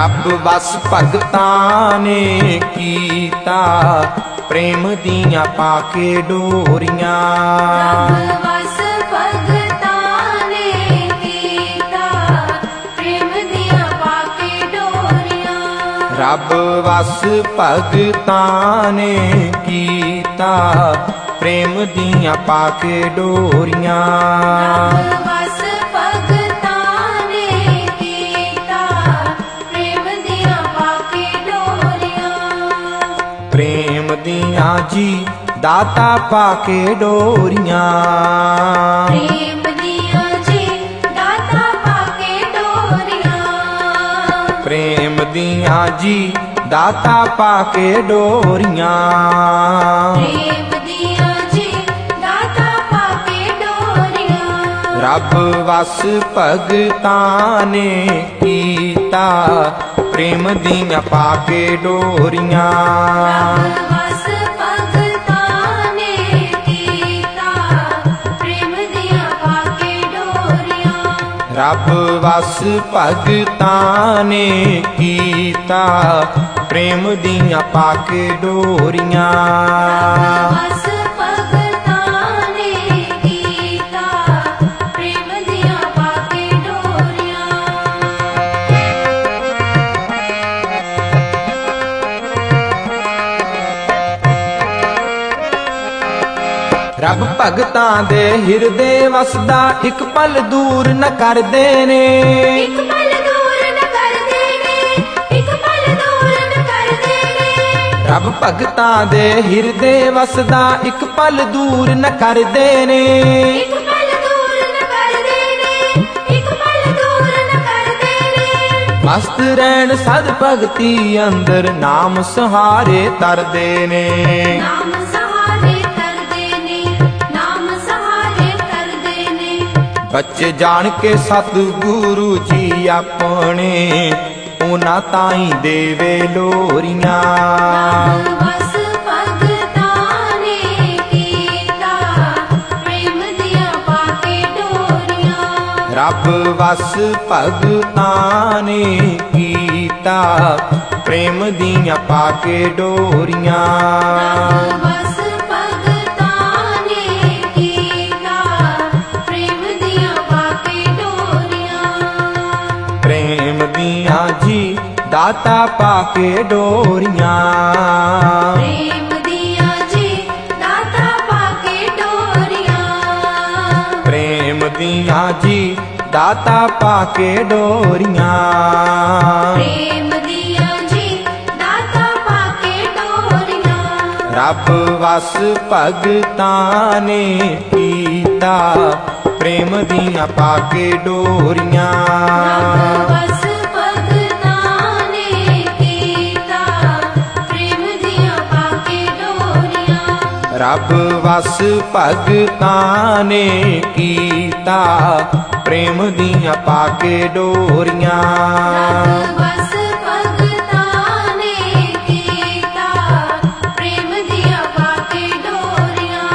रब वस भगतां ने कीता प्रेम दियां पाके डोरियां। रब वस भगतां ने कीता प्रेम दियां पाके डोरियां। रब वस भगतां ने कीता प्रेम दियां पाके डोरियां। रब वस भगतां ने कीता प्रेम दियां पाके डोरियां। प्रेम दियां जी दाता पाके डोरियां। प्रेम दियां जी दाता पाके डोरियां। प्रेम दियां जी दाता पाके डोरियां। प्रेम दियां जी दाता पाके डोरियां। रब वस भगतां ने कीता प्रेम दियां पाके डोरियां। रब वस भगतां ने कीता प्रेम दियां पाके डोरियां। रब वस भगतां ने कीता प्रेम दियां पाके डोरियां। रब वस भगतां ने कीता प्रेम दियां पाके डोरियां। रब भगतां दे हिरदे वसदा इक पल दूर न करदे ने। एक पल दूर न करदे ने, एक पल दूर न करदे ने। रब भगतां दे हिरदे वसदा इक पल दूर न करदे ने। एक पल दूर न करदे ने, एक पल दूर न करदे ने। मस्त रहन सद भगती अंदर नाम सहारे तरदे ने। नाम सहारे करदे ने, नाम सहारे करदे ने। बच्चे जान के सतगुरु जी अपने उन्हां ताईं देवे लोरियां। रब वस भगतां ने कीता प्रेम दियां पाके डोरियां। रब वस भगतां ने कीता प्रेम दियां पाके डोरियां। रब वस भगतां ने कीता प्रेम दियां पाके डोरियां। प्रेम दियां जी दाता पाके डोरियां। प्रेम दियां जी दाता पाके डोरियां। प्रेम दियां जी दाता पाके डोरियां। प्रेम दियां जी दाता पाके डोरियां। रब वस भगतां ने कीता प्रेम दियां पाके डोरियां। रब वस भगतां ने कीता प्रेम दियां पाके डोरियां। रब वस भगतां ने कीता प्रेम दियां पाके डोरियां। रब वस भगतां ने कीता प्रेम दियां पाके डोरियां।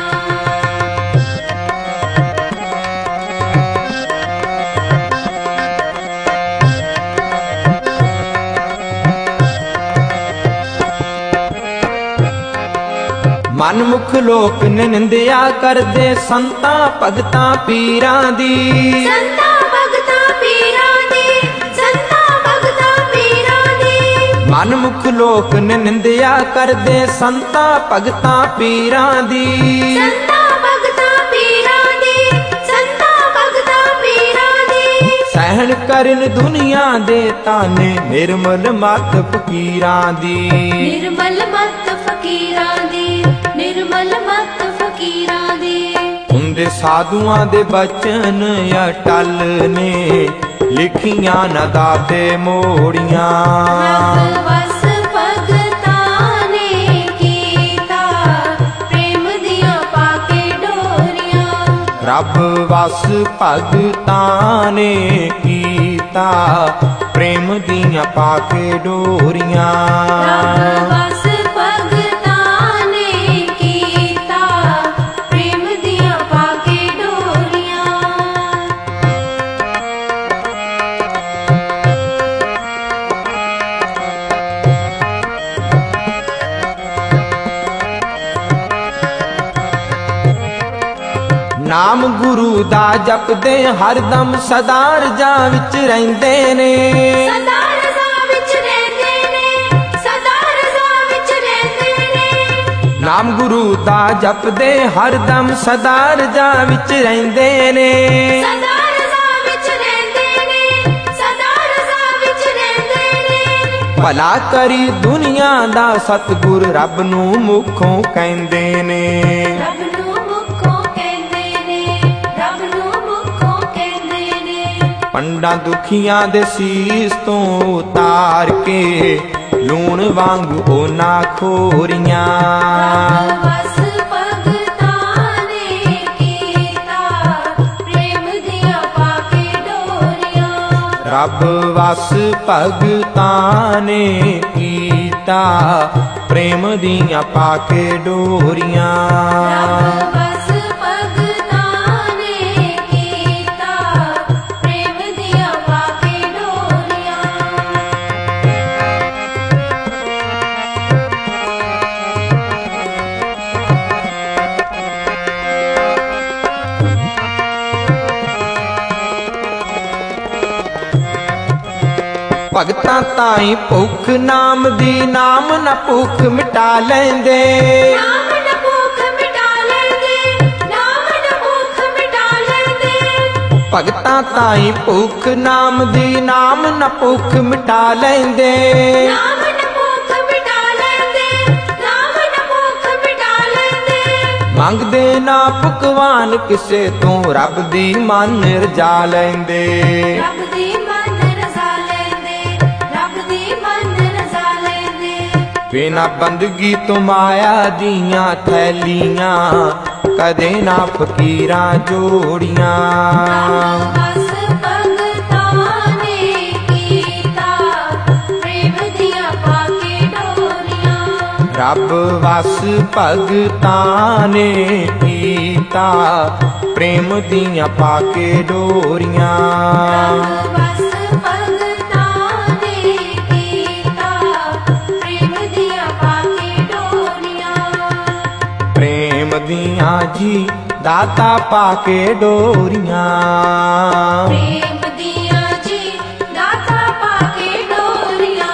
मन मुख लोक निंदिया करदे संतां भगतां पीरां दी। संतां भगतां पीरां दी, संतां भगतां पीरां दी। मन मुख लोक निंदिया करदे संतां भगतां पीरां दी। संतां भगतां पीरां दी, संतां भगतां पीरां दी। सहन करन दुनिया दे ताने निर्मल मत फकीरां दी। निर्मल मत फकीरां दी, निर्मल मत फकीरां दी। हुंदे साधुआं दे बचन अटल ने लिखियां न दाते मोड़ियां। रब वस भगतां ने कीता प्रेम दियां पाके डोरियां। रब वस भगतां ने कीता प्रेम दियां पाके डोरियां। रब वस भगतां ने कीता प्रेम दियां पाके डोरियां। ਨਾਮ ਗੁਰੂ ਦਾ ਜਪਦੇ ਹਰਦਮ ਸਦਾ ਰਜਾਂ ਵਿੱਚ ਰਹਿੰਦੇ ਨੇ। ਸਦਾ ਰਜ਼ਾ ਵਿੱਚ ਰਹਿੰਦੇ ਨੇ, ਸਦਾ ਰਜ਼ਾ ਵਿੱਚ ਰਹਿੰਦੇ ਨੇ। ਨਾਮ ਗੁਰੂ ਦਾ ਜਪਦੇ ਹਰਦਮ ਸਦਾ ਰਜਾਂ ਵਿੱਚ ਰਹਿੰਦੇ ਨੇ। ਸਦਾ ਰਜ਼ਾ ਵਿੱਚ ਰਹਿੰਦੇ ਨੇ, ਸਦਾ ਰਜ਼ਾ ਵਿੱਚ ਰਹਿੰਦੇ ਨੇ। ਭਲਾ ਕਰੀ ਦੁਨੀਆ ਦਾ ਸਤਿਗੁਰ ਰੱਬ ਨੂੰ ਮੁਖੋਂ ਕਹਿੰਦੇ ਨੇ। ਰੱਬ ਨੂੰ ਮੁਖੋਂ ਕਹਿੰਦੇ ਨੇ, ਰੱਬ ਨੂੰ ਮੁਖੋਂ ਕਹਿੰਦੇ ਨੇ। ਪੰਡਾਂ ਦੁਖੀਆਂ ਦੇ ਸੀਸ ਤੋਂ ਉਤਾਰ ਕੇ ਲੂਣ ਵਾਂਗੂ ਉਹਨਾਂ ਖੋਰੀਆਂ। ਰੱਬ ਵਸ ਭਗਤਾਂ ਨੇ ਕੀਤਾ ਪ੍ਰੇਮ ਦੀਆਂ ਪਾ ਕੇ ਡੋਰੀਆਂ। ਰੱਬ ਵਸ ਭਗਤਾਂ ਨੇ ਕੀਤਾ ਪ੍ਰੇਮ ਦੀਆਂ ਪਾ ਕੇ ਡੋਰੀਆਂ। ਰੱਬ ਵਸ ਭਗਤਾਂ ਨੇ ਕੀਤਾ ਪ੍ਰੇਮ ਦੀਆਂ ਪਾ ਕੇ ਡੋਰੀਆਂ। ਭਗਤਾਂ ਤਾਈਂ ਭੁੱਖ ਨਾਮ ਦੀ, ਨਾਮ ਨਾ ਭੁੱਖ ਮਿਟਾ ਲੈਂਦੇ। ਨਾਮ ਨਾ ਭੁੱਖ ਮਿਟਾ ਲੈਂਦੇ, ਨਾਮ ਨਾ ਭੁੱਖ ਮਿਟਾ ਲੈਂਦੇ। ਭਗਤਾਂ ਤਾਈਂ ਭੁੱਖ ਨਾਮ ਦੀ, ਨਾਮ ਨਾ ਭੁੱਖ ਮਿਟਾ ਲੈਂਦੇ। ਨਾਮ ਨਾ ਭੁੱਖ ਮਿਟਾ ਲੈਂਦੇ, ਨਾਮ ਨਾ ਭੁੱਖ ਮਿਟਾ ਲੈਂਦੇ। ਮੰਗਦੇ ਨਾ ਪਕਵਾਨ ਕਿਸੇ ਤੋਂ, ਰੱਬ ਦੀ ਮਨ ਰਜਾ ਲੈਂਦੇ। ਰੱਬ ਦੀ ਮਨ ਰਜ਼ਾ ਲੈਂਦੇ, ਰੱਬ ਦੀ ਮਨ ਰਜ਼ਾ ਲੈਂਦੇ। ਬਿਨਾ ਬੰਦਗੀ ਤੋਂ ਮਾਇਆ ਦੀਆਂ ਥੈਲੀਆਂ, ਕਦੇ ਨਾ ਫਕੀਰਾਂ ਜੋੜੀਆਂ। ਰੱਬ ਵਸ ਭਗਤਾਂ ਨੇ ਕੀਤਾ ਪ੍ਰੇਮ ਦੀਆਂ ਪਾ ਕੇ ਡੋਰੀਆਂ। ਰੱਬ ਵਸ ਭਗਤਾਂ ਨੇ ਕੀਤਾ ਪ੍ਰੇਮ ਦੀਆਂ ਪਾ ਕੇ ਡੋਰੀਆਂ। ਰੱਬ ਵਸ ਭਗਤਾਂ ਨੇ ਕੀਤਾ ਪ੍ਰੇਮ ਦੀਆਂ ਪਾ ਕੇ ਡੋਰੀਆਂ। ਪ੍ਰੇਮ ਦੀਆਂ ਜੀ ਦਾਤਾ ਪਾ ਕੇ ਡੋਰੀਆਂ। ਪ੍ਰੇਮ ਦੀਆਂ ਜੀ ਦਾਤਾ ਪਾ ਕੇ ਡੋਰੀਆਂ।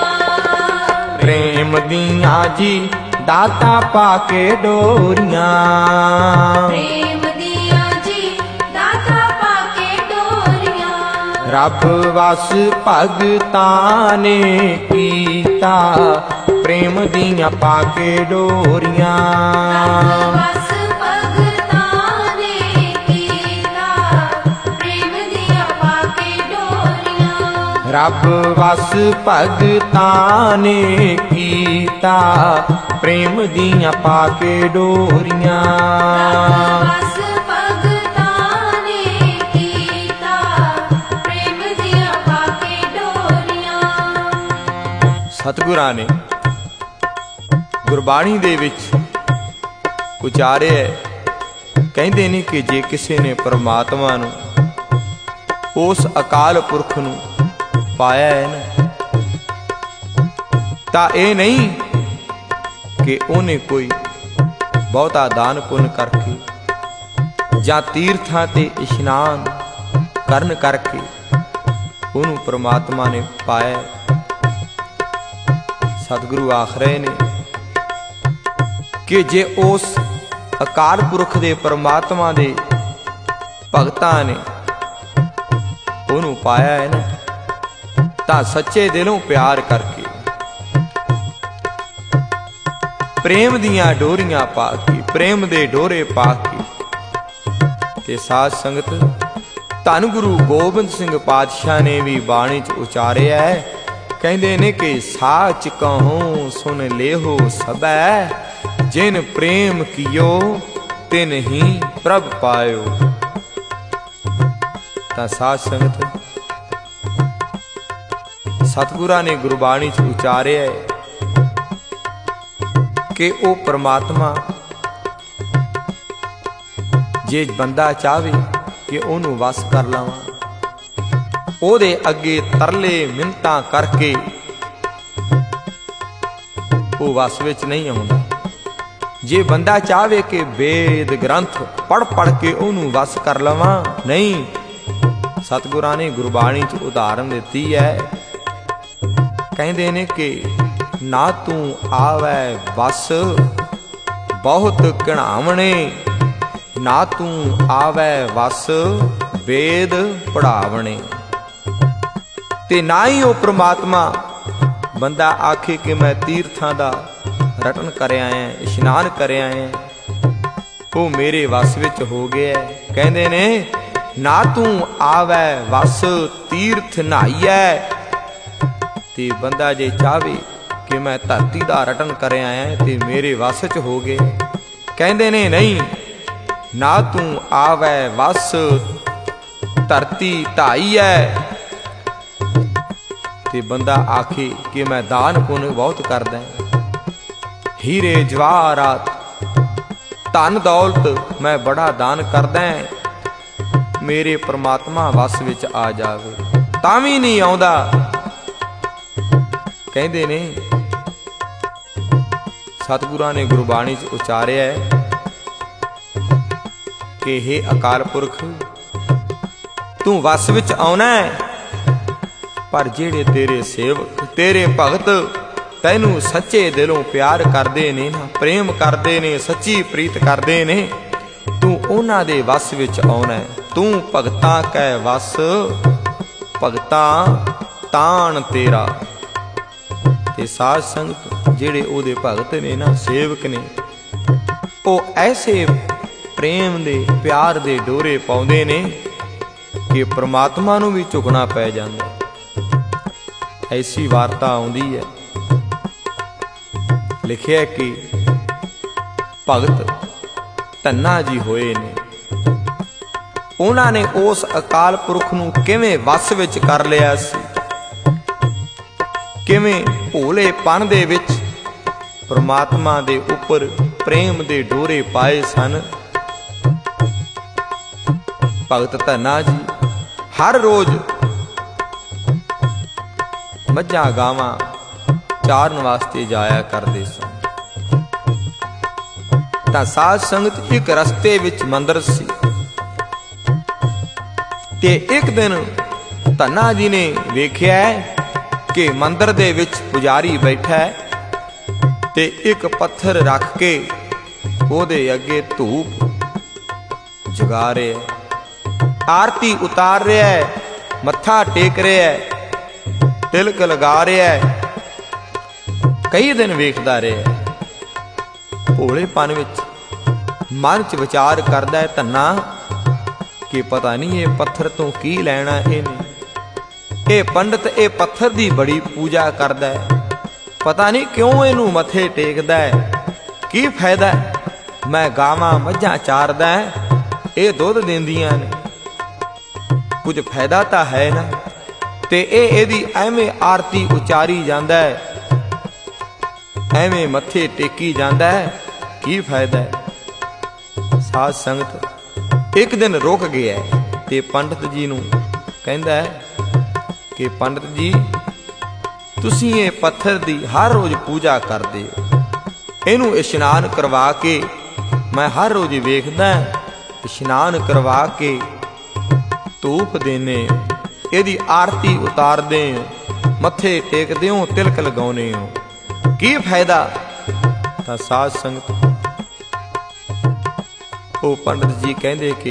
ਪ੍ਰੇਮ ਦੀਆਂ ਜੀ ਦਾਤਾ ਪਾ ਕੇ ਡੋਰੀਆਂ। ਪ੍ਰੇਮ ਦੀਆਂ ਜੀ ਦਾਤਾ ਪਾ ਕੇ ਡੋਰੀਆਂ। ਰੱਬ ਵਸ ਭਗਤਾਂ ਨੇ ਕੀਤਾ ਪ੍ਰੇਮ ਦੀਆਂ ਪਾ ਕੇ ਡੋਰੀਆਂ। ਰੱਬ ਵਸ ਭਗਤਾਂ ਨੇ ਕੀਤਾ ਪ੍ਰੇਮ ਦੀਆਂ ਪਾ ਕੇ ਡੋਰੀਆਂ। ਰੱਬ ਵਸ ਭਗਤਾਂ ਨੇ ਕੀਤਾ ਪ੍ਰੇਮ ਦੀਆਂ ਪਾ ਕੇ ਡੋਰੀਆਂ। ਰੱਬ ਵਸ ਭਗਤਾਂ ਨੇ ਕੀਤਾ ਪ੍ਰੇਮ ਦੀਆਂ ਪਾ ਕੇ ਡੋਰੀਆਂ। ਸਤਿਗੁਰਾਂ ਨੇ ਗੁਰਬਾਣੀ ਦੇ ਵਿੱਚ ਉਚਾਰਿਆ, ਕਹਿੰਦੇ ਨੇ ਕਿ ਜੇ ਕਿਸੇ ਨੇ ਪਰਮਾਤਮਾ ਨੂੰ, ਉਸ ਅਕਾਲ ਪੁਰਖ ਨੂੰ ਪਾਇਆ ਹੈ ਨਾ, ਤਾਂ ਇਹ ਨਹੀਂ ਕਿ ਉਹਨੇ ਕੋਈ ਬਹੁਤਾ ਦਾਨ ਪੁੰਨ ਕਰਕੇ ਜਾਂ ਤੀਰਥਾਂ ਤੇ ਇਸ਼ਨਾਨ ਕਰਨ ਕਰਕੇ ਉਹਨੂੰ ਪਰਮਾਤਮਾ ਨੇ ਪਾਇਆ। ਸਤਿਗੁਰੂ ਆਖ ਰਹੇ ਨੇ ਕਿ ਜੇ ਉਸ ਅਕਾਲ ਪੁਰਖ ਦੇ ਪਰਮਾਤਮਾ ਦੇ ਭਗਤਾਂ ਨੇ ਉਹਨੂੰ ਪਾਇਆ ਹੈ ਨਾ, ਤਾਂ ਸੱਚੇ ਦਿਲੋਂ ਪਿਆਰ ਕਰਕੇ, ਪ੍ਰੇਮ ਦੀਆਂ ਡੋਰੀਆਂ ਪਾ ਕੇ, ਪ੍ਰੇਮ ਦੇ ਡੋਰੇ ਪਾ ਕੇ। ਤੇ ਸਾਧ ਸੰਗਤ, ਧੰਨ ਗੁਰੂ ਗੋਬਿੰਦ ਸਿੰਘ ਪਾਤਸ਼ਾਹ ਨੇ ਵੀ ਬਾਣੀ 'ਚ ਉਚਾਰਿਆ ਹੈ, ਕਹਿੰਦੇ ਨੇ ਕਿ ਸਾਚ ਕਹੂੰ ਸੁਨ ਲੇਹੋ ਸਬੈ, ਜਿਨ ਪ੍ਰੇਮ ਕੀਓ ਤਿਨ ਹੀ ਪ੍ਰਭ ਪਾਇਓ। ਤਾਂ ਸਾਧ ਸੰਗਤ, ਸਤਿਗੁਰਾਂ ਨੇ ਗੁਰਬਾਣੀ 'ਚ ਉਚਾਰਿਆ ਹੈ ਕਿ ਉਹ ਪਰਮਾਤਮਾ, ਜੇ ਬੰਦਾ ਚਾਹਵੇ ਕਿ ਉਹਨੂੰ ਵਸ ਕਰ ਲਵਾਂ, ਉਹਦੇ ਅੱਗੇ ਤਰਲੇ ਮਿੰਨਤਾਂ ਕਰਕੇ ਉਹ ਵਸ ਵਿੱਚ ਨਹੀਂ ਆਉਂਦਾ। ਜੇ ਬੰਦਾ ਚਾਹਵੇ ਕਿ ਵੇਦ ਗ੍ਰੰਥ ਪੜ੍ਹ ਕੇ ਉਹਨੂੰ ਵਸ ਕਰ ਲਵਾਂ, ਨਹੀਂ। ਸਤਿਗੁਰਾਂ ਨੇ ਗੁਰਬਾਣੀ 'ਚ ਉਦਾਹਰਨ ਦਿੱਤੀ ਹੈ। ਕਹਿੰਦੇ ਨੇ ਕਿ ਨਾ ਤੂੰ ਆਵੈ ਵਸ ਬਹੁਤ ਘਿਣਾਵਣੇ, ਨਾ ਤੂੰ ਆਵੈ ਵਸ ਵੇਦ ਪੜਾਵਣੇ। ਤੇ ਨਾ ਹੀ ਉਹ ਪ੍ਰਮਾਤਮਾ ਬੰਦਾ ਆਖੇ ਕਿ ਮੈਂ ਤੀਰਥਾਂ ਦਾ ਰਟਨ ਕਰ ਆਇਆ, ਇਸ਼ਨਾਨ ਕਰ ਆਇਆ, ਉਹ ਮੇਰੇ ਵਸ ਵਿੱਚ ਹੋ ਗਿਆ। ਕਹਿੰਦੇ ਨੇ ਨਾ ਤੂੰ ਆਵੈ ਵਸ ਤੀਰਥ ਨਹਾਈਐ। ਤੇ ਬੰਦਾ ਜੇ ਚਾਹਵੇ ਕਿ ਮੈਂ ਧਰਤੀ ਦਾ ਰਟਨ ਕਰ ਆਇਆ ਤੇ ਮੇਰੇ ਵਸ 'ਚ ਹੋ ਗਏ, ਕਹਿੰਦੇ ਨੇ ਨਹੀਂ। ਨਾ ਤੂੰ ਆਵੈ ਵਸ ਧਰਤੀ ਢਾਈਐ। ਤੇ ਬੰਦਾ ਆਖੇ ਕਿ ਮੈਂ ਦਾਨ ਪੁੰਨ ਬਹੁਤ ਕਰਦਾ, ਹੀਰੇ ਜਵਾਹਰਾਤ ਧਨ ਦੌਲਤ ਮੈਂ ਬੜਾ ਦਾਨ ਕਰਦਾ, ਮੇਰੇ ਪ੍ਰਮਾਤਮਾ ਵਸ ਵਿੱਚ ਆ ਜਾਵੇ, ਤਾਂ ਵੀ ਨਹੀਂ ਆਉਂਦਾ। ਕਹਿੰਦੇ ਨੇ ਸਤਿਗੁਰਾਂ ਨੇ ਗੁਰਬਾਣੀ 'ਚ ਉਚਾਰਿਆ ਕਿ ਹੇ ਅਕਾਲ ਪੁਰਖ, ਤੂੰ ਵਸ ਵਿੱਚ ਆਉਣਾ, ਪਰ ਜਿਹੜੇ ਤੇਰੇ ਸੇਵਕ ਤੇਰੇ ਭਗਤ ਤੈਨੂੰ ਸੱਚੇ ਦਿਲੋਂ ਪਿਆਰ ਕਰਦੇ ਨੇ ਨਾ, ਪ੍ਰੇਮ ਕਰਦੇ ਨੇ, ਸੱਚੀ ਪ੍ਰੀਤ ਕਰਦੇ ਨੇ, ਤੂੰ ਉਹਨਾਂ ਦੇ ਵਸ ਵਿੱਚ ਆਉਣਾ। ਤੂੰ ਭਗਤਾਂ ਕੈ ਵਸ ਭਗਤਾਂ ਤਾਣ ਤੇਰਾ। ਤੇ ਸਾਧ ਸੰਗਤ ਜਿਹੜੇ ਉਹਦੇ ਭਗਤ ਨੇ ਨਾ, ਸੇਵਕ ਨੇ, ਉਹ ਐਸੇ ਪ੍ਰੇਮ ਦੇ ਪਿਆਰ ਦੇ ਡੋਰੇ ਪਾਉਂਦੇ ਨੇ ਕਿ ਪ੍ਰਮਾਤਮਾ ਨੂੰ ਵੀ ਝੁਕਣਾ ਪੈ ਜਾਂਦਾ। ਐਸੀ ਵਾਰਤਾ ਆਉਂਦੀ ਹੈ, ਲਿਖਿਆ ਕਿ ਭਗਤ ਧੰਨਾ ਜੀ ਹੋਏ ਨੇ, ਉਹਨਾਂ ਨੇ ਉਸ ਅਕਾਲ ਪੁਰਖ ਨੂੰ ਕਿਵੇਂ ਵਸ ਵਿੱਚ ਕਰ ਲਿਆ ਸੀ, ਕਿਵੇਂ ਭੋਲੇਪਨ ਦੇ ਵਿੱਚ ਪ੍ਰਮਾਤਮਾ ਦੇ ਉੱਪਰ ਪ੍ਰੇਮ ਦੇ ਡੋਰੇ ਪਾਏ ਸਨ। ਭਗਤ ਧੰਨਾ ਜੀ ਹਰ ਰੋਜ਼ ਮੱਝਾਂ ਗਾਵਾਂ ਚਾਰਨ ਵਾਸਤੇ ਜਾਇਆ ਕਰਦੇ ਸਨ। ਤਾਂ ਸਾਧ ਸੰਗਤ ਇੱਕ ਰਸਤੇ ਵਿੱਚ ਮੰਦਰ ਸੀ, ਤੇ ਇੱਕ ਦਿਨ ਧੰਨਾ ਜੀ ਨੇ ਵੇਖਿਆ ਕਿ ਮੰਦਰ ਦੇ ਵਿੱਚ ਪੁਜਾਰੀ ਬੈਠਾ ਹੈ ਤੇ ਇੱਕ ਪੱਥਰ ਰੱਖ ਕੇ ਉਹਦੇ ਅੱਗੇ ਧੂਪ ਜਗਾ ਰਿਹਾ, ਆਰਤੀ ਉਤਾਰ ਰਿਹਾ, ਮੱਥਾ ਟੇਕ ਰਿਹਾ, ਤਿਲਕ ਲਗਾ ਰਿਹਾ। ਕਈ ਦਿਨ ਵੇਖਦਾ ਰਿਹਾ, ਭੋਲੇਪਨ ਵਿੱਚ ਮਨ 'ਚ ਵਿਚਾਰ ਕਰਦਾ ਹੈ ਧੰਨਾ ਕਿ ਪਤਾ ਨਹੀਂ ਇਹ ਪੱਥਰ ਤੋਂ ਕੀ ਲੈਣਾ ਇਹਨੇ, ਇਹ ਪੰਡਤ ਇਹ ਪੱਥਰ ਦੀ ਬੜੀ ਪੂਜਾ ਕਰਦਾ ਹੈ, ਪਤਾ ਨਹੀਂ ਕਿਉਂ ਇਹਨੂੰ ਮੱਥੇ ਟੇਕਦਾ ਹੈ, ਕੀ ਫਾਇਦਾ। ਮੈਂ ਗਾਵਾਂ ਮੱਝਾਂ ਚਾਰਦਾ, ਇਹ ਦੁੱਧ ਦਿੰਦੀਆਂ ਨੇ, ਕੁਝ ਫਾਇਦਾ ਤਾਂ ਹੈ ਨਾ, ਤੇ ਇਹ ਇਹਦੀ ਐਵੇਂ ਆਰਤੀ ਉਚਾਰੀ ਜਾਂਦਾ ਹੈ, ਐਵੇਂ ਮੱਥੇ ਟੇਕੀ ਜਾਂਦਾ ਹੈ, ਕੀ ਫਾਇਦਾ ਹੈ। ਸਾਧ ਸੰਗਤ ਇੱਕ ਦਿਨ ਰੁਕ ਗਿਆ ਤੇ ਪੰਡਤ ਜੀ ਨੂੰ ਕਹਿੰਦਾ ਹੈ ਕਿ ਪੰਡਤ ਜੀ, ਤੁਸੀਂ ਇਹ ਪੱਥਰ ਦੀ ਹਰ ਰੋਜ਼ ਪੂਜਾ ਕਰਦੇ ਹੋ, ਇਹਨੂੰ ਇਸ਼ਨਾਨ ਕਰਵਾ ਕੇ ਮੈਂ ਹਰ ਰੋਜ਼ ਵੇਖਦਾ, ਇਸ਼ਨਾਨ ਕਰਵਾ ਕੇ ਧੂਪ ਦੇਨੇ, ਇਹਦੀ ਆਰਤੀ ਉਤਾਰਦੇ ਹੋ, ਮੱਥੇ ਟੇਕਦੇ ਹੋ, ਤਿਲਕ ਲਗਾਉਨੇ ਹੋ, ਕੀ ਫਾਇਦਾ। ਤਾਂ ਸਾਧ ਸੰਗਤ ਉਹ ਪੰਡਤ ਜੀ ਕਹਿੰਦੇ ਕਿ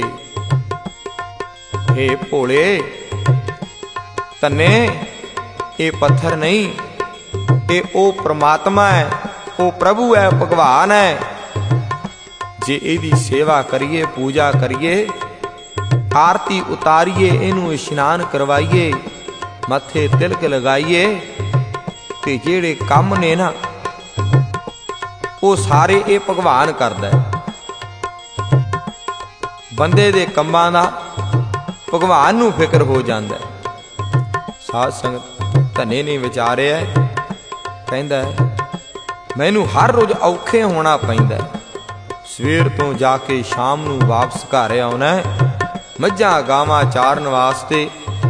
ਹੇ ਭੋਲੇ ਧੰਨੇ, ਇਹ ਪੱਥਰ ਨਹੀਂ, ਇਹ ਉਹ ਪ੍ਰਮਾਤਮਾ ਹੈ, ਉਹ ਪ੍ਰਭੂ ਹੈ, ਭਗਵਾਨ ਹੈ। ਜੇ ਇਹਦੀ ਸੇਵਾ ਕਰੀਏ, ਪੂਜਾ ਕਰੀਏ, ਆਰਤੀ ਉਤਾਰੀਏ, ਇਹਨੂੰ ਇਸ਼ਨਾਨ ਕਰਵਾਈਏ, ਮੱਥੇ ਤਿਲਕ ਲਗਾਈਏ, ਤੇ ਜਿਹੜੇ ਕੰਮ ਨੇ ਨਾ ਉਹ ਸਾਰੇ ਇਹ ਭਗਵਾਨ ਕਰਦਾ ਹੈ। ਬੰਦੇ ਦੇ ਕੰਮਾਂ ਦਾ ਭਗਵਾਨ ਨੂੰ ਫਿਕਰ ਹੋ ਜਾਂਦਾ ਹੈ। ਸਾਧ ਸੰਗਤ ਧੰਨੇ ਨੇ ਵਿਚਾਰਿਆ, ਕਹਿੰਦਾ ਮੈਨੂੰ ਹਰ ਰੋਜ਼ ਔਖੇ ਹੋਣਾ ਪੈਂਦਾ, ਸਵੇਰ ਤੋਂ ਜਾ ਕੇ ਸ਼ਾਮ ਨੂੰ ਵਾਪਸ ਘਰ ਆਉਣਾ, ਮੱਝਾਂ ਗਾਵਾਂ ਚਾਰਨ ਵਾਸਤੇ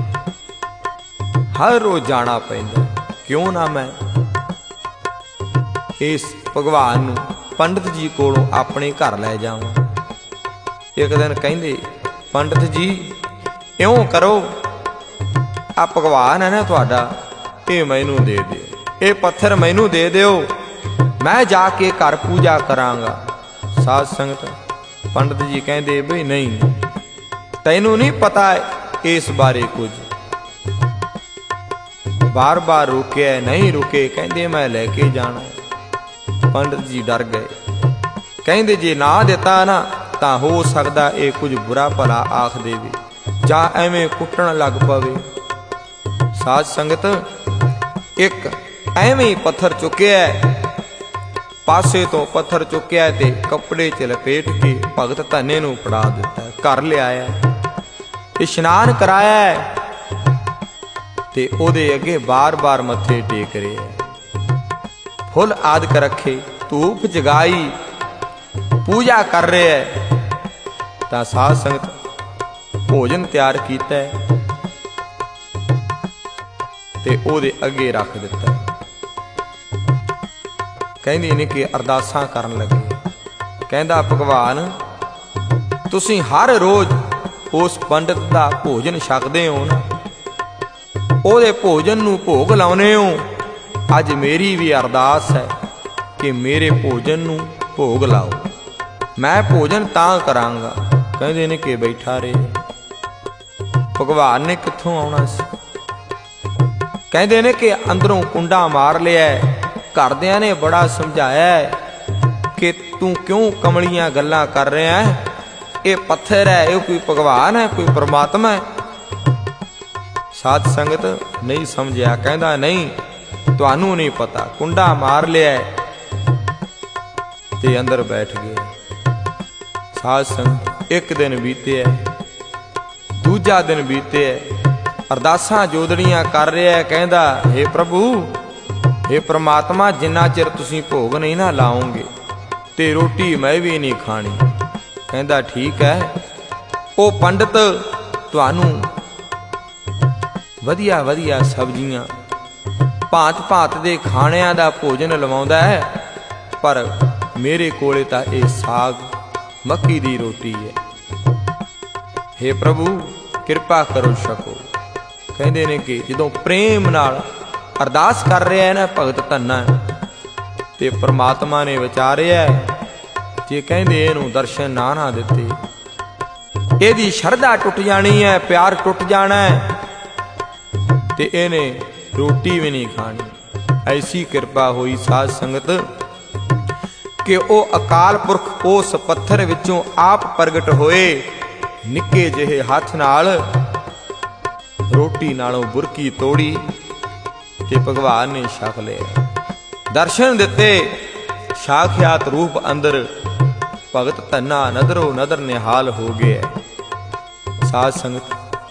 ਹਰ ਰੋਜ਼ ਜਾਣਾ ਪੈਂਦਾ, ਕਿਉਂ ਨਾ ਮੈਂ ਇਸ ਭਗਵਾਨ ਨੂੰ ਪੰਡਤ ਜੀ ਕੋਲੋਂ ਆਪਣੇ ਘਰ ਲੈ ਜਾਵਾਂ। ਇੱਕ ਦਿਨ ਕਹਿੰਦੇ, ਪੰਡਤ ਜੀ ਇਉਂ ਕਰੋ, ਆ ਭਗਵਾਨ ਹੈ ਨਾ ਤੁਹਾਡਾ, ਇਹ ਮੈਨੂੰ ਦੇ ਦਿਓ, ਇਹ ਪੱਥਰ ਮੈਨੂੰ ਦੇ ਦਿਓ, ਮੈਂ ਜਾ ਕੇ ਘਰ ਪੂਜਾ ਕਰਾਂਗਾ। ਸਾਧ ਸੰਗਤ ਪੰਡਤ ਜੀ ਕਹਿੰਦੇ, ਬਈ ਨਹੀਂ, ਤੈਨੂੰ ਨਹੀਂ ਪਤਾ ਇਸ ਬਾਰੇ ਕੁਝ। ਬਾਰ-ਬਾਰ ਰੁਕਿਆ, ਨਹੀਂ ਰੁਕੇ, ਕਹਿੰਦੇ ਮੈਂ ਲੈ ਕੇ ਜਾਣਾ। ਪੰਡਤ ਜੀ ਡਰ ਗਏ, ਕਹਿੰਦੇ ਜੇ ਨਾ ਦਿੱਤਾ ਨਾ ਤਾਂ ਹੋ ਸਕਦਾ ਇਹ ਕੁਝ ਬੁਰਾ ਭਲਾ ਆਖ ਦੇਵੇ ਜਾਂ ਐਵੇਂ ਕੁੱਟਣ ਲੱਗ ਪਵੇ। ਸਾਧ ਸੰਗਤ ਇੱਕ ਐਵੇਂ ਹੀ ਪੱਥਰ ਚੁੱਕਿਆ, ਪਾਸੇ ਤੋਂ ਪੱਥਰ ਚੁੱਕਿਆ ਤੇ ਕੱਪੜੇ 'ਚ ਲਪੇਟ ਕੇ ਭਗਤ ਧੰਨੇ ਨੂੰ ਫੜਾ ਦਿੱਤਾ, ਘਰ ਲਿਆਇਆ, ਇਸ਼ਨਾਨ ਕਰਾਇਆ ਤੇ ਉਹਦੇ ਅੱਗੇ ਬਾਰ-ਬਾਰ ਮੱਥੇ ਟੇਕ ਰਿਹਾ, ਫੁੱਲ ਆਦਿਕ ਰੱਖੇ, ਧੂਪ ਜਗਾਈ, ਪੂਜਾ ਕਰ ਰਿਹਾ। ਤਾਂ ਸਾਧ ਸੰਗਤ ਭੋਜਨ ਤਿਆਰ ਕੀਤਾ ਤੇ ਉਹਦੇ ਅੱਗੇ ਰੱਖ ਦਿੱਤਾ। ਕਹਿੰਦੇ ਨੇ ਕਿ ਅਰਦਾਸਾਂ ਕਰਨ ਲੱਗੇ, ਕਹਿੰਦਾ ਭਗਵਾਨ ਤੁਸੀਂ ਹਰ ਰੋਜ਼ ਉਸ ਪੰਡਤ ਦਾ ਭੋਜਨ ਛਕਦੇ ਹੋ ਨਾ, ਉਹਦੇ ਭੋਜਨ ਨੂੰ ਭੋਗ ਲਾਉਨੇ ਹੋ। ਅੱਜ ਮੇਰੀ ਵੀ ਅਰਦਾਸ ਹੈ ਕਿ ਮੇਰੇ ਭੋਜਨ ਨੂੰ ਭੋਗ ਲਾਓ, ਮੈਂ ਭੋਜਨ ਤਾਂ ਕਰਾਂਗਾ। ਕਹਿੰਦੇ ਨੇ ਕਿ ਬੈਠਾ ਰਹੇ, ਭਗਵਾਨ ਨੇ ਕਿੱਥੋਂ ਆਉਣਾ ਸੀ? ਕਹਿੰਦੇ ਨੇ ਕਿ ਅੰਦਰੋਂ ਕੁੰਡਾ ਮਾਰ ਲਿਆ, ਘਰਦਿਆਂ ਨੇ ਬੜਾ ਸਮਝਾਇਆ ਕਿ ਤੂੰ ਕਿਉਂ ਕਮਲੀਆਂ ਗੱਲਾਂ ਕਰ ਰਿਹਾ ਹੈ, ਇਹ ਪੱਥਰ ਹੈ, ਇਹ ਕੋਈ ਭਗਵਾਨ ਹੈ, ਕੋਈ ਪਰਮਾਤਮਾ ਹੈ? ਸਾਧ ਸੰਗਤ ਨਹੀਂ ਸਮਝਿਆ, ਕਹਿੰਦਾ ਨਹੀਂ ਤੁਹਾਨੂੰ ਨਹੀਂ ਪਤਾ, ਕੁੰਡਾ ਮਾਰ ਲਿਆ ਤੇ ਅੰਦਰ ਬੈਠ ਗਏ। ਸਾਧ ਸੰਗਤ ਇੱਕ ਦਿਨ ਬੀਤਿਆ, ਦੂਜਾ ਦਿਨ ਬੀਤਿਆ, ਅਰਦਾਸਾਂ ਜੋਦੜੀਆਂ ਕਰ ਰਿਹਾ, ਕਹਿੰਦਾ ਹੇ ਪ੍ਰਭੂ, ਹੇ ਪ੍ਰਮਾਤਮਾ, ਜਿੰਨਾ ਚਿਰ ਤੁਸੀਂ ਭੋਗ ਨਹੀਂ ਨਾ ਲਾਓਗੇ ਤੇ ਰੋਟੀ ਮੈਂ ਵੀ ਨਹੀਂ ਖਾਣੀ। ਕਹਿੰਦਾ ਠੀਕ ਹੈ, ਉਹ ਪੰਡਤ ਤੁਹਾਨੂੰ ਵਧੀਆ ਵਧੀਆ ਸਬਜ਼ੀਆਂ, ਭਾਂਤ ਭਾਂਤ ਦੇ ਖਾਣਿਆਂ ਦਾ ਭੋਜਨ ਲਵਾਉਂਦਾ ਹੈ, ਪਰ ਮੇਰੇ ਕੋਲੇ ਤਾਂ ਇਹ ਸਾਗ ਮੱਕੀ ਦੀ ਰੋਟੀ ਹੈ। ਹੇ ਪ੍ਰਭੂ ਕਿਰਪਾ ਕਰੋ, ਛਕੋ। ਕਹਿੰਦੇ ਨੇ ਕਿ ਜਦੋਂ ਪ੍ਰੇਮ ਨਾਲ ਅਰਦਾਸ ਕਰ ਰਿਹਾ ਹੈ ਨਾ ਭਗਤ ਧੰਨਾ, ਤੇ ਪ੍ਰਮਾਤਮਾ ਨੇ ਵਿਚਾਰਿਆ, ਜੇ ਕਹਿੰਦੇ ਇਹਨੂੰ ਦਰਸ਼ਨ ਨਾ ਦਿੱਤੇ ਇਹਦੀ ਸ਼ਰਧਾ ਟੁੱਟ ਜਾਣੀ ਹੈ, ਪਿਆਰ ਟੁੱਟ ਜਾਣਾ ਹੈ ਤੇ ਇਹਨੇ ਰੋਟੀ ਵੀ ਨਹੀਂ ਖਾਣੀ। ਐਸੀ ਕਿਰਪਾ ਹੋਈ ਸਾਧ ਸੰਗਤ ਕਿ ਉਹ ਅਕਾਲ ਪੁਰਖ ਉਸ ਪੱਥਰ ਵਿੱਚੋਂ ਆਪ ਪ੍ਰਗਟ ਹੋਏ, ਨਿੱਕੇ ਜਿਹੇ ਹੱਥ ਨਾਲ ਰੋਟੀ ਨਾਲੋਂ ਬੁਰਕੀ ਤੋੜੀ ਤੇ ਭਗਵਾਨ ਨੇ ਛਕ ਲਿਆ, ਦਰਸ਼ਨ ਦਿੱਤੇ, ਸਾਖਿਆਤ ਰੂਪ ਅੰਦਰ ਭਗਤ ਧੰਨਾ ਨਦਰੋ ਨਦਰ ਨਿਹਾਲ ਹੋ ਗਿਆ। ਸਾਧ ਸੰਗਤ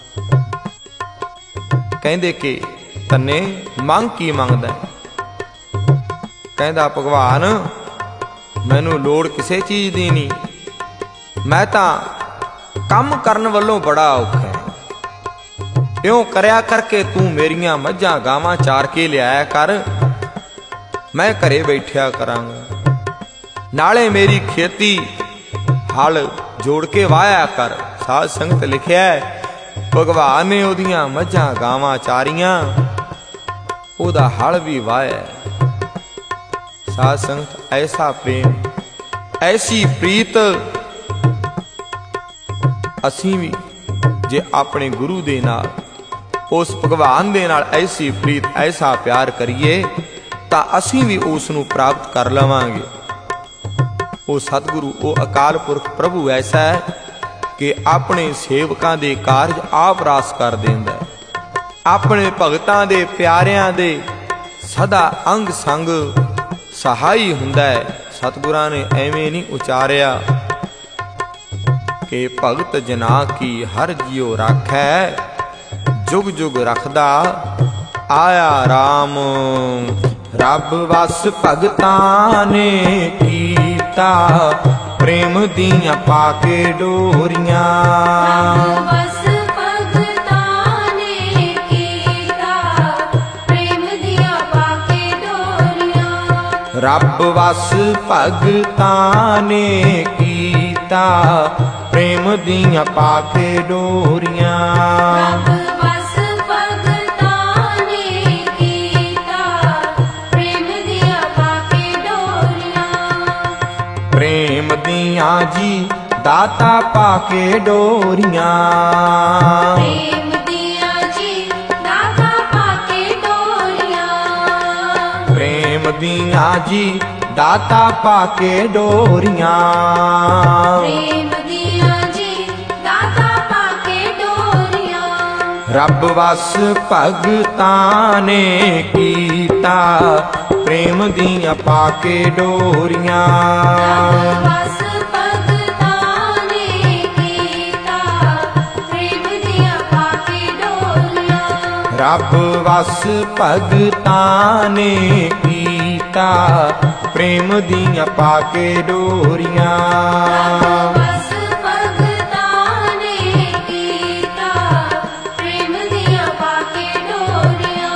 ਕਹਿੰਦੇ ਕਿ ਧੰਨੇ ਮੰਗ ਕੀ ਮੰਗਦਾ? ਕਹਿੰਦਾ ਭਗਵਾਨ ਮੈਨੂੰ ਲੋੜ ਕਿਸੇ ਚੀਜ਼ ਦੀ ਨਹੀਂ, ਮੈਂ ਤਾਂ ਕੰਮ ਕਰਨ ਵੱਲੋਂ ਬੜਾ ਔਖਾ ਹੈ, ਇਉਂ ਕਰਿਆ ਕਰਕੇ ਤੂੰ ਮੇਰੀਆਂ ਮੱਝਾਂ ਗਾਵਾਂ ਚਾਰ ਕੇ ਲਿਆਇਆ ਕਰ, ਮੈਂ ਘਰੇ ਬੈਠਿਆ ਕਰਾਂਗਾ, ਨਾਲੇ ਮੇਰੀ ਖੇਤੀ ਹਲ ਜੋੜ ਕੇ ਵਾਹਿਆ ਕਰ। ਸਾਧ ਸੰਗਤ ਲਿਖਿਆ ਭਗਵਾਨ ਨੇ ਉਹਦੀਆਂ ਮੱਝਾਂ ਗਾਵਾਂ ਚਾਰੀਆਂ, ਉਹਦਾ ਹਲ ਵੀ ਵਾਹਿਆ। ਸਾਧ ਸੰਗਤ ਐਸਾ ਪ੍ਰੇਮ, ਐਸੀ ਪ੍ਰੀਤ ਅਸੀਂ ਵੀ ਜੇ ਆਪਣੇ ਗੁਰੂ ਦੇ ਨਾਲ, ਉਸ ਭਗਵਾਨ ਦੇ ਨਾਲ ਐਸੀ ਪ੍ਰੀਤ, ਐਸਾ ਪਿਆਰ ਕਰੀਏ ਤਾਂ ਅਸੀਂ ਵੀ ਉਸ ਨੂੰ ਪ੍ਰਾਪਤ ਕਰ ਲਵਾਂਗੇ। ਉਹ ਸਤਿਗੁਰੂ, ਉਹ ਅਕਾਲ ਪੁਰਖ ਪ੍ਰਭੂ ਐਸਾ ਹੈ ਕਿ ਆਪਣੇ ਸੇਵਕਾਂ ਦੇ ਕਾਰਜ ਆਪ ਰਾਸ ਕਰ ਦਿੰਦਾ ਹੈ, ਆਪਣੇ ਭਗਤਾਂ ਦੇ ਪਿਆਰਿਆਂ ਦੇ ਸਦਾ ਅੰਗ ਸੰਗ ਸਹਾਈ ਹੁੰਦਾ ਹੈ। ਸਤਿਗੁਰਾਂ ਨੇ ਐਵੇਂ ਨਹੀਂ ਉਚਾਰਿਆ ਕਿ ਭਗਤ ਜਨਾ ਕੀ ਹਰ ਜਿਉ ਰਾਖੈ, ਜੁਗ ਜੁਗ ਰਖਦਾ ਆਇਆ RAM। ਰੱਬ ਵਸ ਭਗਤਾਂ ਨੇ ਕੀਤਾ, ਪ੍ਰੇਮ ਦੀਆਂ ਪਾ ਕੇ ਡੋਰੀਆਂ। ਰੱਬ ਵਸ ਭਗਤਾਂ ਨੇ ਕੀਤਾ, ਪ੍ਰੇਮ ਦੀਆਂ ਪਾ ਕੇ ਡੋਰੀਆਂ। रब वस भगतां ने कीता प्रेम दियां पाके डोरियां। रब वस भगतां ने कीता प्रेम दियां पाके डोरियां। प्रेम दियां जी दाता पाके डोरियां। प्रेम दियां जी दाता पाके डोरियां। प्रेम दियां जी दाता पाके डोरियां। प्रेम दियां जी दाता पाके डोरियां। रब वस भगतां ने कीता प्रेम दियां पाके डोरियां। रब वस भगतां ने कीता प्रेम दियां पाके डोरियां। रब वस भगतां ने कीता प्रेम दियां पाके डोरियां। रब वस भगतां ने कीता प्रेम दियां पाके डोरियां।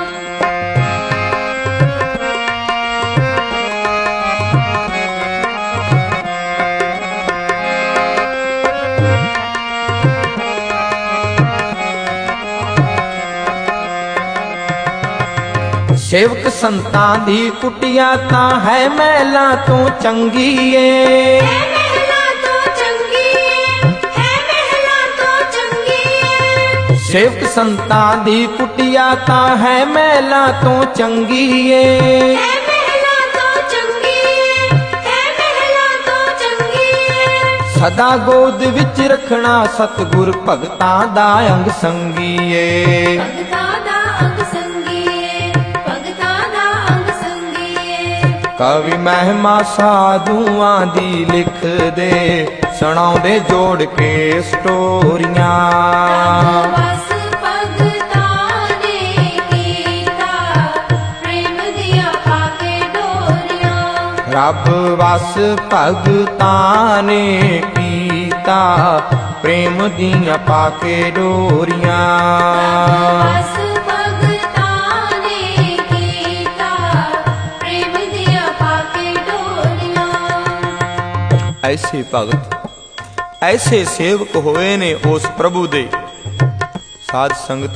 सेवक संतां दी कुटिया तां है महलां तो चंगी ए। है महला तो चंगी है महला तो चंगी। सेवक संतां दी कुटिया तां है महलां तो चंगी ए। है महला तो चंगी है महला तो चंगी। सदा गोद विच रखना सतगुर भगतां दा अंग संगी ए। भगतां दा अंग संगी भगतां दा अंग संगी। कवि महिमा साधुआं दी लिख दे सुणाउंदे जोड़ के स्टोरियां। रब वस भगतां ने कीता प्रेम दियां पाके डोरियां। रब वस भगतां ने कीता प्रेम दियां पाके डोरियां। रब वस भगतां ने कीता प्रेम दियां पाके डोरियां। ऐसे भगत ऐसे सेवक होए ने उस प्रभु दे। साध संगत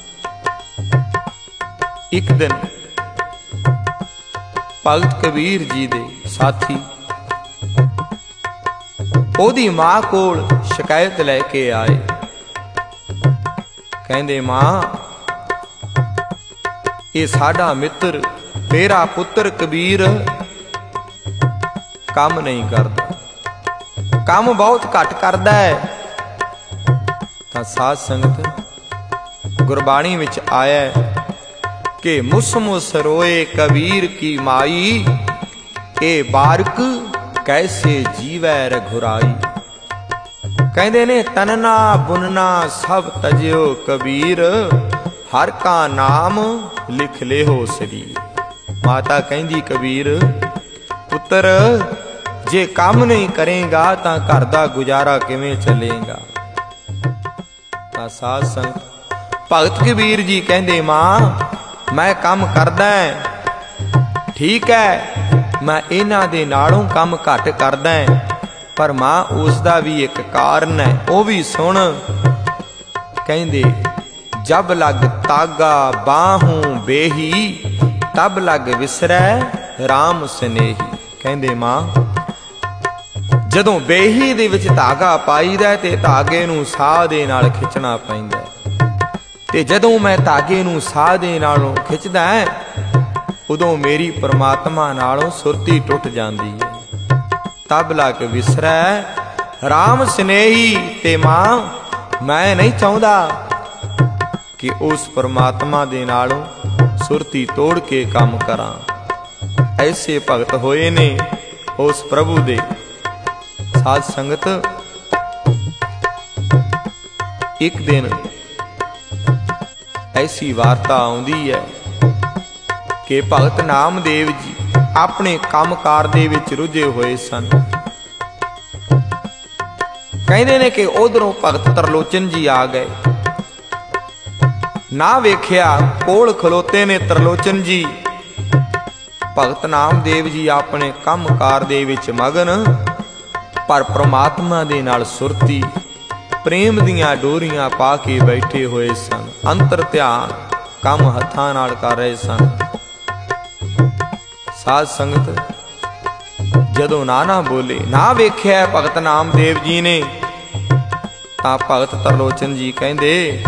एक दिन भगत कबीर जी दे साथी ओदी मां कोल शिकायत लैके आए। कहंदे मां ये साडा मित्र तेरा पुत्र कबीर काम नहीं करदा, काम बहुत घट करदा है। तां साध संगत गुरबाणी विच आया कि मुस मुस रोए कबीर की माई, ए बारक कैसे जीवै रघुराई। कहंदे ने तनना बुनना सब तजियो कबीर, हर का नाम लिख ले हो शरीर। माता कहंदी कबीर पुत्र जे काम नहीं करेगा तां घर दा गुजारा किवें चलेगा। तां साध संगत भगत कबीर जी कहंदे मां मैं काम करदा है, ठीक है मैं इन्हां दे नालों काम घट करदा है, पर मां उस दा भी एक कारण है, वो भी सुन। कहंदे जब लग तागा बाहूं बेही, तब लग विसरै राम स्नेही। कहंदे मां ਜਦੋਂ ਬੇਹੀ ਦੇ ਵਿੱਚ ਧਾਗਾ ਪਾਈਦਾ ਤੇ ਧਾਗੇ ਨੂੰ ਸਾਹ ਦੇ ਨਾਲ ਖਿੱਚਣਾ ਪੈਂਦਾ, ਤੇ ਜਦੋਂ ਮੈਂ ਧਾਗੇ ਨੂੰ ਸਾਹ ਦੇ ਨਾਲੋਂ ਖਿੱਚਦਾ ਉਦੋਂ ਮੇਰੀ ਪਰਮਾਤਮਾ ਨਾਲੋਂ ਸੁਰਤੀ ਟੁੱਟ ਜਾਂਦੀ ਹੈ। ਤਬ ਲਗ ਵਿਸਰੈ ਰਾਮ ਸਨੇਹੀ। ਤੇ ਮਾਂ ਮੈਂ ਨਹੀਂ ਚਾਹੁੰਦਾ ਕਿ ਉਸ ਪਰਮਾਤਮਾ ਦੇ ਨਾਲੋਂ ਸੁਰਤੀ ਤੋੜ ਕੇ ਕੰਮ ਕਰਾਂ। ਐਸੇ ਭਗਤ ਹੋਏ ਨੇ ਉਸ ਪ੍ਰਭੂ ਦੇ। साध संगत एक दिन ऐसी वार्ता आउंदी है कि भगत नामदेव जी अपने कामकार दे विच रुझे हुए सन। कहंदे ने कि उधरों भगत तरलोचन जी आ गए। ना वेख्या कोल खलोते ने तरलोचन जी, ਭਗਤ ਨਾਮਦੇਵ ਜੀ ਆਪਣੇ ਕੰਮਕਾਰ ਦੇ ਵਿੱਚ ਮਗਨ, ਪਰ ਪ੍ਰਮਾਤਮਾ ਦੇ ਨਾਲ ਸੁਰਤੀ ਪ੍ਰੇਮ ਦੀਆਂ ਡੋਰੀਆਂ ਪਾ ਕੇ ਬੈਠੇ ਹੋਏ ਸਨ। ਅੰਤਰ ਧਿਆਨ ਕੰਮ ਹੱਥਾਂ ਨਾਲ ਕਰ ਰਹੇ ਸਨ। ਸਾਧ ਸੰਗਤ ਜਦੋਂ ਨਾ ਬੋਲੇ, ਨਾ ਵੇਖਿਆ ਭਗਤ ਨਾਮਦੇਵ ਜੀ ਨੇ, ਤਾਂ ਭਗਤ ਤਰਲੋਚਨ ਜੀ ਕਹਿੰਦੇ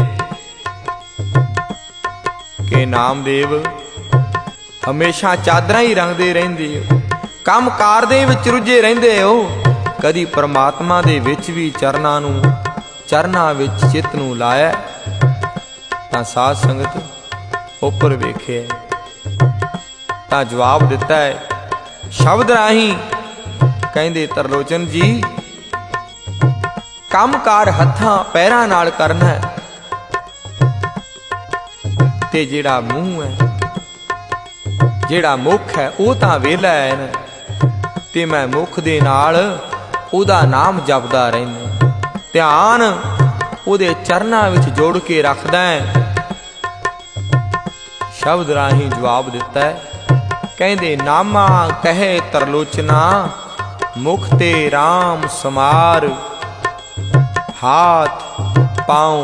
ਕਿ ਨਾਮਦੇਵ ਹਮੇਸ਼ਾ ਚਾਦਰਾਂ ਹੀ ਰੰਗਦੇ ਰਹਿੰਦੇ ਹੋ, ਕੰਮਕਾਰ ਦੇ ਵਿੱਚ ਰੁੱਝੇ ਰਹਿੰਦੇ ਹੋ, ਕਦੀ ਪਰਮਾਤਮਾ ਦੇ ਵਿੱਚ ਵੀ ਚਰਨਾਂ ਵਿੱਚ ਚਿੱਤ ਨੂੰ ਲਾਇਆ। ਤਾਂ ਸਾਧ ਸੰਗਤ ਉੱਪਰ ਵੇਖਿਆ ਤਾਂ ਜਵਾਬ ਦਿੱਤਾ ਹੈ ਸ਼ਬਦ ਰਾਹੀਂ। ਕਹਿੰਦੇ ਤਰਲੋਚਨ ਜੀ ਕੰਮਕਾਰ ਹੱਥਾਂ ਪੈਰਾਂ ਨਾਲ ਕਰਨਾ ਹੈ, ਤੇ ਜਿਹੜਾ ਮੂੰਹ ਹੈ, ਜਿਹੜਾ ਮੁਖ ਹੈ, ਉਹ ਤਾਂ ਵਿਹਲਾ ਹੈ ਨਾ, ਤੇ ਮੈਂ ਮੁਖ ਦੇ ਨਾਲ ਉਹਦਾ ਨਾਮ ਜਪਦਾ ਰਹਿੰਦਾ, ਧਿਆਨ ਉਹਦੇ ਚਰਨਾਂ ਵਿੱਚ ਜੋੜ ਕੇ ਰੱਖਦਾ ਹੈ। ਸ਼ਬਦ ਰਾਹੀਂ ਜਵਾਬ ਦਿੱਤਾ ਹੈ। ਕਹਿੰਦੇ ਨਾਮਾ ਕਹੇ ਤਰਲੋਚਨਾ, ਮੁਖ ਤੇ ਰਾਮ ਸਮਾਰ, ਹਾਥ ਪਾਉ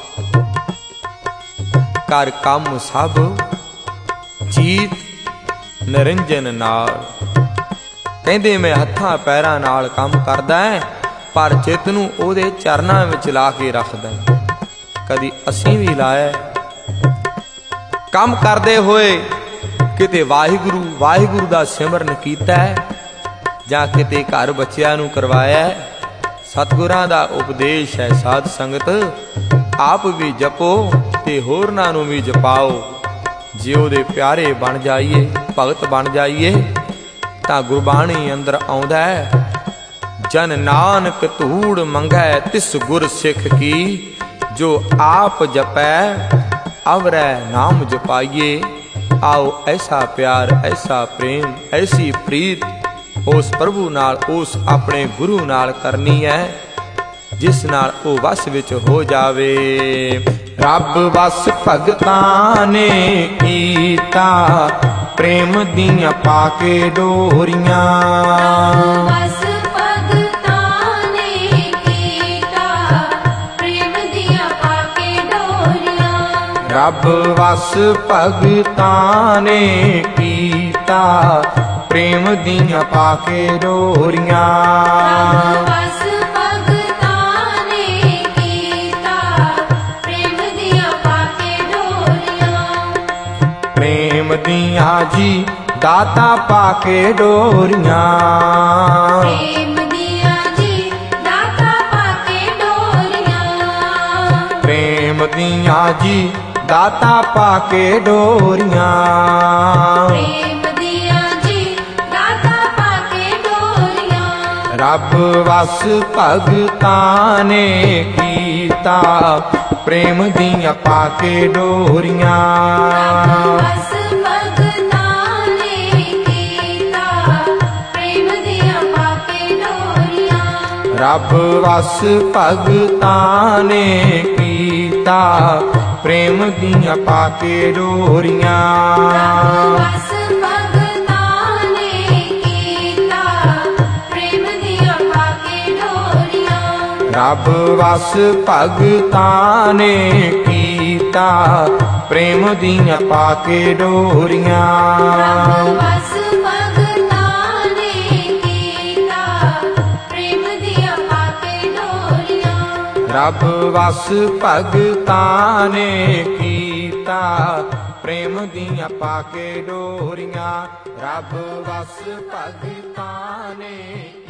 ਕਰ ਕੰਮ ਸਭ, ਜੀਤ ਨਿਰੰਜਨ ਨਾਲ। ਕਹਿੰਦੇ ਮੈਂ ਹੱਥਾਂ ਪੈਰਾਂ ਨਾਲ ਕੰਮ ਕਰਦਾ ਹੈ, ਪਰ ਚਿੱਤ ਨੂੰ ਉਹਦੇ ਚਰਨਾਂ ਵਿੱਚ ਲਾ ਕੇ ਰੱਖਦਾ। ਕਦੀ ਅਸੀਂ ਵੀ ਲਾਇਆ ਕੰਮ ਕਰਦੇ ਹੋਏ, ਕਿਤੇ ਵਾਹਿਗੁਰੂ ਦਾ ਸਿਮਰਨ ਕੀਤਾ ਹੈ, ਜਾਂ ਕਿਤੇ ਘਰ ਬੱਚਿਆਂ ਨੂੰ ਕਰਵਾਇਆ। ਸਤਿਗੁਰਾਂ ਦਾ ਉਪਦੇਸ਼ ਹੈ ਸਾਧ ਸੰਗਤ, ਆਪ ਵੀ ਜਪੋ ਤੇ ਹੋਰਨਾਂ ਨੂੰ ਵੀ ਜਪਾਓ। ਜੇ ਉਹਦੇ ਪਿਆਰੇ ਬਣ ਜਾਈਏ, ਭਗਤ ਬਣ ਜਾਈਏ, ਤਾਂ ਗੁਰਬਾਣੀ ਅੰਦਰ ਆਉਂਦਾ ਹੈ ਜਨ ਨਾਨਕ ਧੂੜ ਮੰਗੈ ਤਿਸ ਗੁਰ ਸਿੱਖ ਕੀ, ਜੋ ਆਪ ਜਪੈ ਅਵਰੈ ਨਾਮ ਜਪਾਈਏ। आओ ऐसा प्यार, ऐसा प्रेम, ऐसी प्रीत उस प्रभु नाल, उस अपने गुरु नाल करनी है, जिस नाल ओ वस विच हो जावे। रब वस भगतां ने कीता, प्रेम दियां पाके डोरियां। रब वस भगतां ने कीता, प्रेम दियां पाके डोरियां। प्रेम दियां जी दाता पाके डोरियां। प्रेम दियां जी दाता पाके डोरियां। रब वस भगतां ने कीता, प्रेम दियां पाके डोरियां। रब वस भगतां ने कीता, प्रेम दियां पाके डोरियां। रब वस भगतां ने कीता, प्रेम दियां पाके डोरियां। रब वस भगतां ने कीता, प्रेम दियां पाके डोरियां। रब वस भगतां ने